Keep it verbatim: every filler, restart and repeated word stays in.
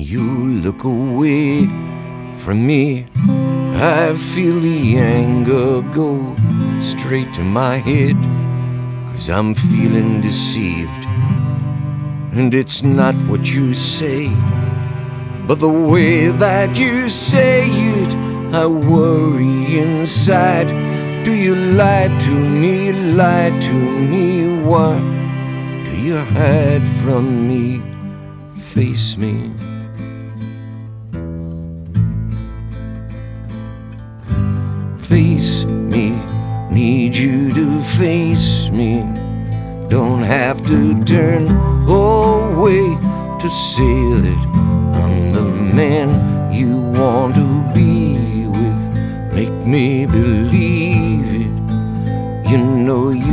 you look away from me, I feel the anger go straight to my head, 'cause I'm feeling deceived. And it's not what you say, but the way that you say it, I worry inside. Do you lie to me, lie to me? What do you hide from me? Face me. Face me, need you to face me. Don't have to turn away to say that I'm the man you want to be with. Make me believe it, you know you